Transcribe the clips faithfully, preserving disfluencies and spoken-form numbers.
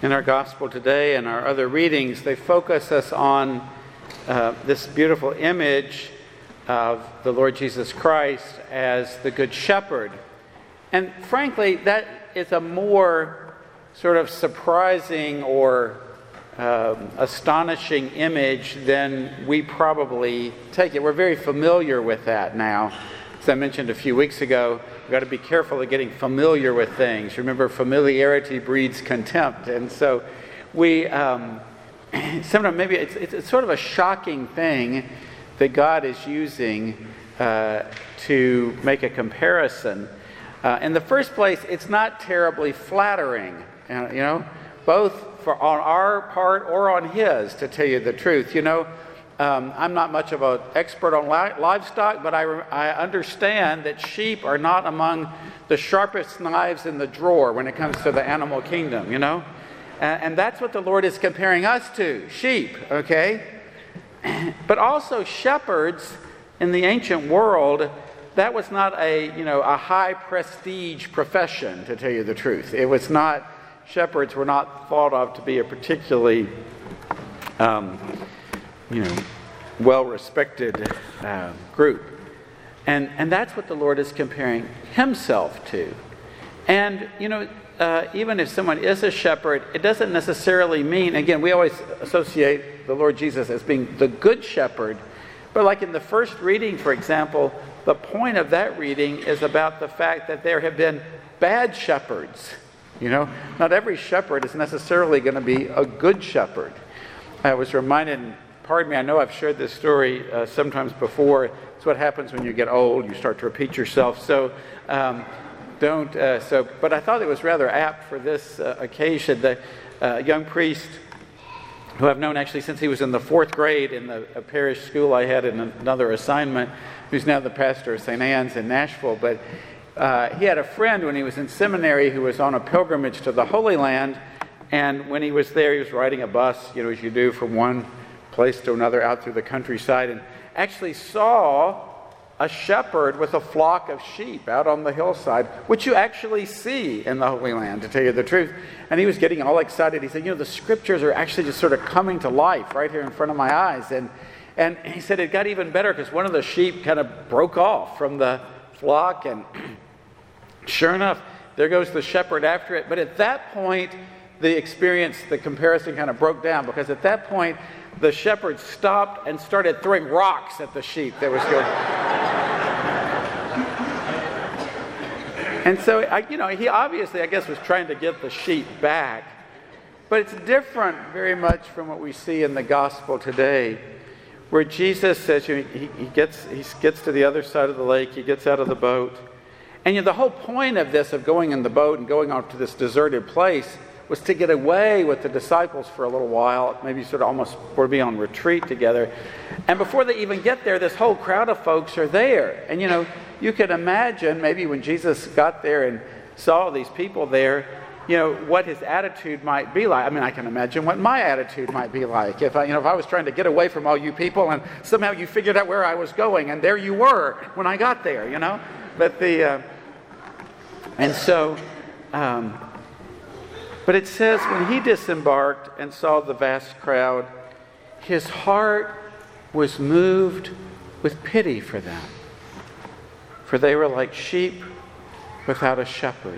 in our gospel today and our other readings, they focus us on uh, this beautiful image of the Lord Jesus Christ as the Good Shepherd. And frankly, that is a more sort of surprising or um, astonishing image than we probably take it. We're very familiar with that now. As I mentioned a few weeks ago, we've got to be careful of getting familiar with things. Remember, familiarity breeds contempt. And so we, um, sometimes maybe it's, it's, it's sort of a shocking thing that God is using uh, to make a comparison. Uh, in the first place, it's not terribly flattering, uh, you know, both for on our part or on His, to tell you the truth. You know, um, I'm not much of an expert on li- livestock, but I, I understand that sheep are not among the sharpest knives in the drawer when it comes to the animal kingdom, you know. And, and that's what the Lord is comparing us to, sheep, okay? But also shepherds in the ancient world, that was not a, you know, a high prestige profession, to tell you the truth. It was not, shepherds were not thought of to be a particularly, um, you know, well-respected uh, group. And, and that's what the Lord is comparing Himself to. And, you know, uh, even if someone is a shepherd, it doesn't necessarily mean, again, we always associate the Lord Jesus as being the Good Shepherd. But like in the first reading, for example, the point of that reading is about the fact that there have been bad shepherds. You know, not every shepherd is necessarily going to be a good shepherd. I was reminded, pardon me, I know I've shared this story uh, sometimes before. It's what happens when you get old. You start to repeat yourself. So um, don't, uh, so, but I thought it was rather apt for this uh, occasion. The uh, young priest who I've known actually since he was in the fourth grade in the a parish school I had in another assignment, who's now the pastor of Saint Anne's in Nashville. But uh, he had a friend when he was in seminary who was on a pilgrimage to the Holy Land, and when he was there, he was riding a bus, you know, as you do from one place to another out through the countryside, and actually saw a shepherd with a flock of sheep out on the hillside, which you actually see in the Holy Land, to tell you the truth. And he was getting all excited. He said, you know, the scriptures are actually just sort of coming to life right here in front of my eyes. And and he said it got even better because one of the sheep kind of broke off from the flock, and sure enough, there goes the shepherd after it. But at that point, the experience, the comparison kind of broke down, because at that point, the shepherd stopped and started throwing rocks at the sheep that was going. And so, I, you know, he obviously, I guess, was trying to get the sheep back. But it's different very much from what we see in the gospel today, where Jesus says, you know, he, he gets he gets to the other side of the lake, he gets out of the boat. And you know, the whole point of this, of going in the boat and going off to this deserted place, was to get away with the disciples for a little while, maybe sort of almost for be on retreat together. And before they even get there, this whole crowd of folks are there. And you know, you can imagine maybe when Jesus got there and saw these people there, you know, what his attitude might be like. I mean, I can imagine what my attitude might be like if I, you know, if I was trying to get away from all you people and somehow you figured out where I was going, and there you were when I got there, you know. But the, uh, and so, um, but it says when he disembarked and saw the vast crowd, his heart was moved with pity for them, for they were like sheep without a shepherd.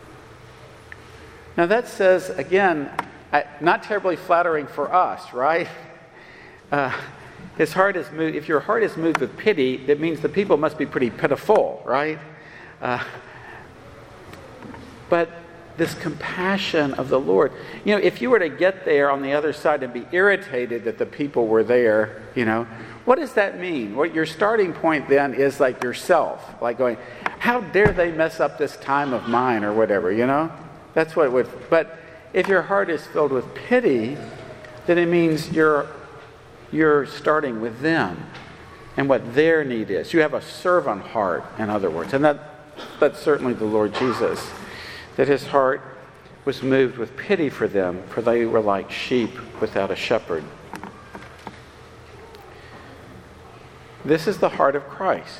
Now that says, again, not terribly flattering for us, right? Uh, his heart is moved. If your heart is moved with pity, that means the people must be pretty pitiful, right? Uh, but this compassion of the Lord. You know, if you were to get there on the other side and be irritated that the people were there, you know, what does that mean? What your starting point then is like yourself, like going, how dare they mess up this time of mine or whatever, you know? That's what it would, but if your heart is filled with pity, then it means you're you're starting with them and what their need is. You have a servant heart, in other words, and that that's certainly the Lord Jesus, that his heart was moved with pity for them, for they were like sheep without a shepherd. This is the heart of Christ.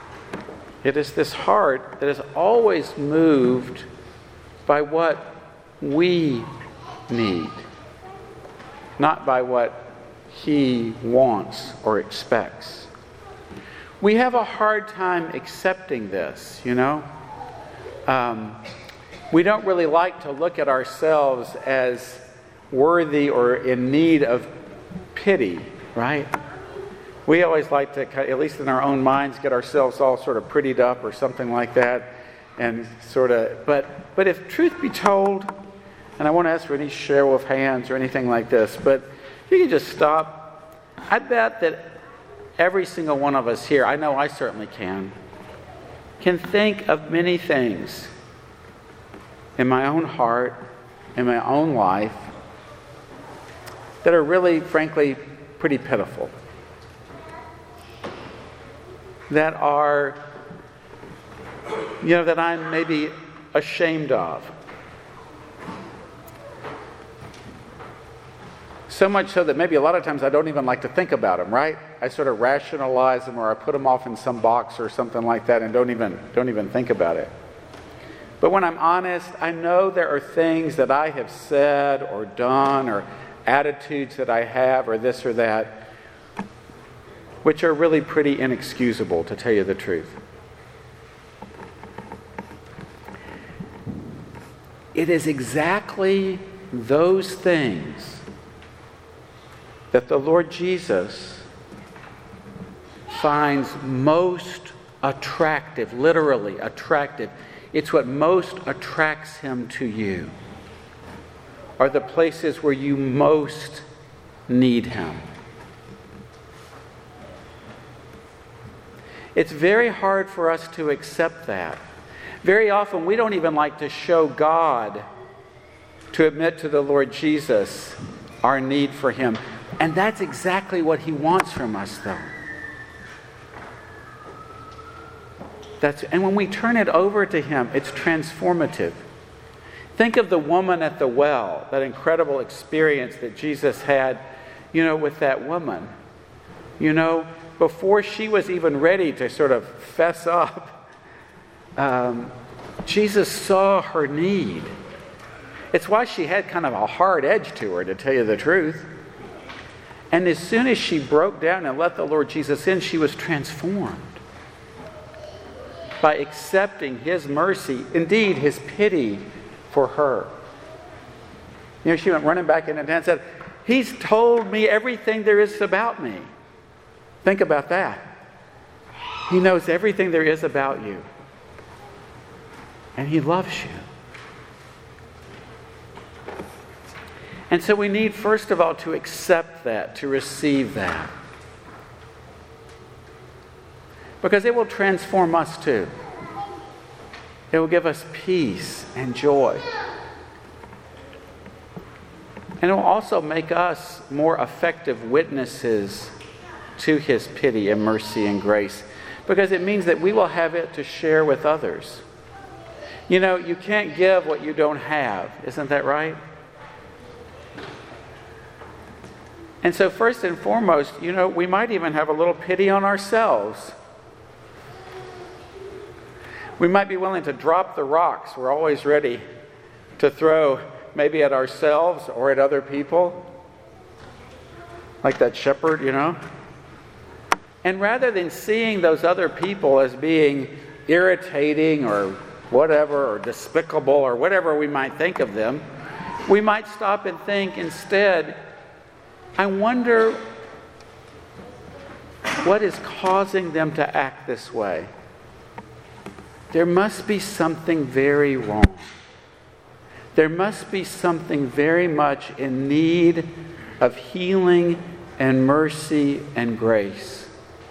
It is this heart that is always moved by what we need, not by what he wants or expects. We have a hard time accepting this, you know. Um, we don't really like to look at ourselves as worthy or in need of pity, right? We always like to, at least in our own minds, get ourselves all sort of prettied up or something like that, and sort of. But but if truth be told, and I want to ask for any show of hands or anything like this, but if you could just stop, I bet that every single one of us here, I know I certainly can, can think of many things in my own heart, in my own life, that are really, frankly, pretty pitiful. That are, you know, that I'm maybe ashamed of. So much so that maybe a lot of times I don't even like to think about them, right? I sort of rationalize them, or I put them off in some box or something like that and don't even don't even think about it. But when I'm honest, I know there are things that I have said or done, or attitudes that I have, or this or that, which are really pretty inexcusable, to tell you the truth. It is exactly those things that the Lord Jesus finds most attractive, literally attractive. It's what most attracts him to you, are the places where you most need him. It's very hard for us to accept that. Very often we don't even like to show God, to admit to the Lord Jesus our need for him. And that's exactly what he wants from us, though. That's, and when we turn it over to him, it's transformative. Think of the woman at the well, that incredible experience that Jesus had, you know, with that woman. You know, before she was even ready to sort of fess up, um, Jesus saw her need. It's why she had kind of a hard edge to her, to tell you the truth. And as soon as she broke down and let the Lord Jesus in, she was transformed by accepting his mercy, indeed his pity for her. You know, she went running back in and said, "He's told me everything there is about me." Think about that. He knows everything there is about you. And he loves you. And so we need, first of all, to accept that, to receive that. Because it will transform us too. It will give us peace and joy. And it will also make us more effective witnesses to his pity and mercy and grace. Because it means that we will have it to share with others. You know, you can't give what you don't have. Isn't that right? And so first and foremost, you know, we might even have a little pity on ourselves. We might be willing to drop the rocks we're always ready to throw, maybe at ourselves or at other people. Like that shepherd, you know. And rather than seeing those other people as being irritating or whatever, or despicable, or whatever we might think of them, we might stop and think instead, I wonder what is causing them to act this way. There must be something very wrong. There must be something very much in need of healing and mercy and grace.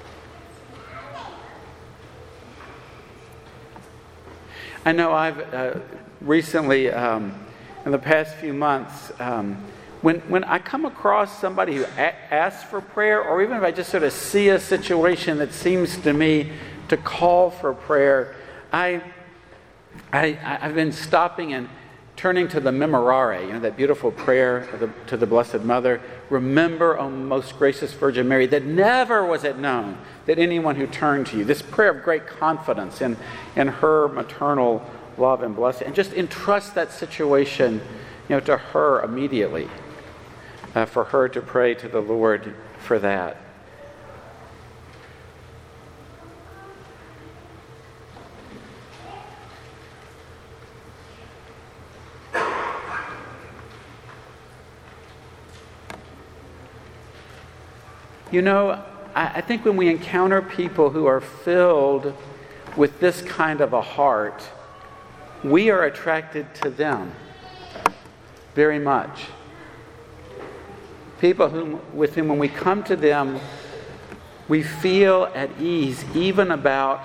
I know I've uh, recently, um, in the past few months, um, when when I come across somebody who a- asks for prayer, or even if I just sort of see a situation that seems to me to call for prayer, I, I I've been stopping and turning to the Memorare, you know, that beautiful prayer of the, to the Blessed Mother. Remember, O most gracious Virgin Mary, that never was it known that anyone who turned to you, this prayer of great confidence in, in her maternal love and blessing. And just entrust that situation, you know, to her immediately, uh, for her to pray to the Lord for that. You know, I think when we encounter people who are filled with this kind of a heart, we are attracted to them very much. People whom, with whom when we come to them, we feel at ease even about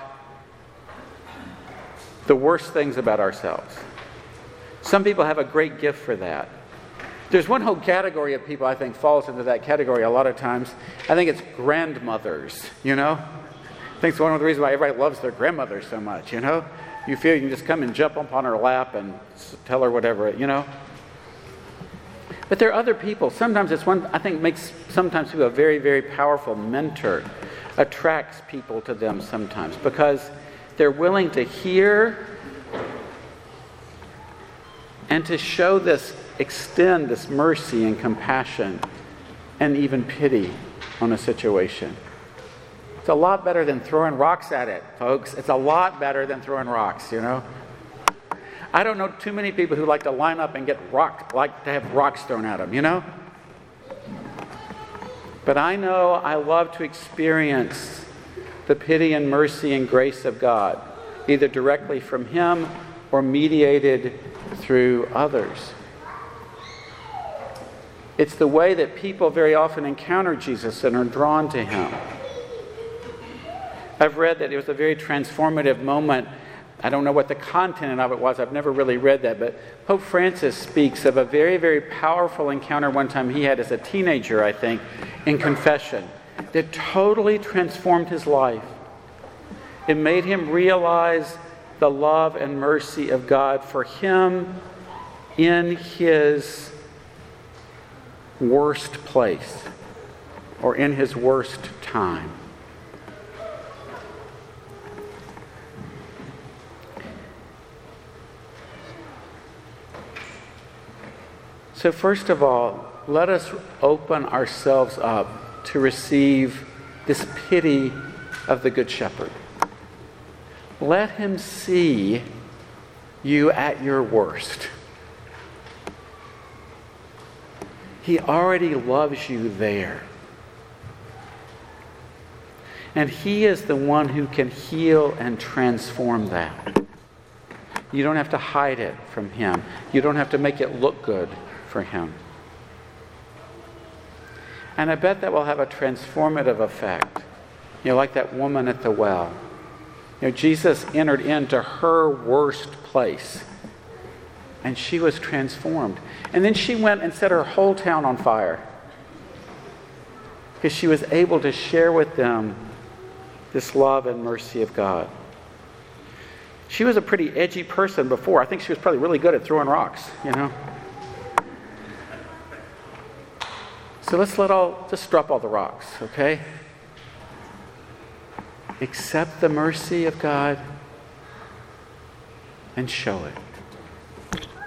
the worst things about ourselves. Some people have a great gift for that. There's one whole category of people I think falls into that category a lot of times. I think it's grandmothers, you know? I think it's one of the reasons why everybody loves their grandmother so much, you know? You feel you can just come and jump up on her lap and tell her whatever, you know? But there are other people. Sometimes it's one, I think, makes sometimes people a very, very powerful mentor, attracts people to them sometimes because they're willing to hear and to show this, extend this mercy and compassion and even pity on a situation. It's a lot better than throwing rocks at it, folks. It's a lot better than throwing rocks, you know. I don't know too many people who like to line up and get rocked, like to have rocks thrown at them, you know. But I know I love to experience the pity and mercy and grace of God, either directly from Him or mediated through others. It's the way that people very often encounter Jesus and are drawn to Him. I've read that it was a very transformative moment. I don't know what the content of it was. I've never really read that. But Pope Francis speaks of a very, very powerful encounter one time he had as a teenager, I think, in confession that totally transformed his life. It made him realize the love and mercy of God for him in his worst place or in his worst time. So first of all, let us open ourselves up to receive this pity of the Good Shepherd. Let Him see you at your worst. He already loves you there. And He is the one who can heal and transform that. You don't have to hide it from Him. You don't have to make it look good for Him. And I bet that will have a transformative effect. You know, like that woman at the well. You know, Jesus entered into her worst place. And she was transformed. And then she went and set her whole town on fire. Because she was able to share with them this love and mercy of God. She was a pretty edgy person before. I think she was probably really good at throwing rocks, you know. So let's let all, just drop all the rocks, okay? Accept the mercy of God and show it.